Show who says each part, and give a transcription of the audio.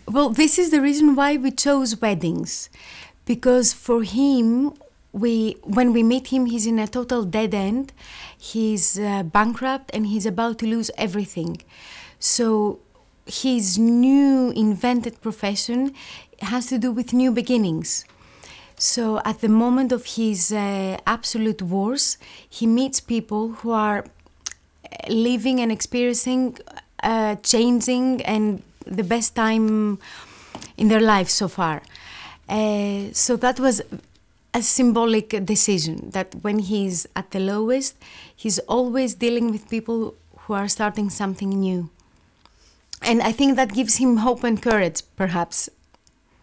Speaker 1: Well, this is the reason why we chose weddings, because for him, when we meet him, he's in a total dead end. He's bankrupt and he's about to lose everything. So his new invented profession has to do with new beginnings. So at the moment of his absolute worst, he meets people who are living and experiencing, changing, and the best time in their life so far. So that was a symbolic decision, that when he's at the lowest, he's always dealing with people who are starting something new. And I think that gives him hope and courage, perhaps,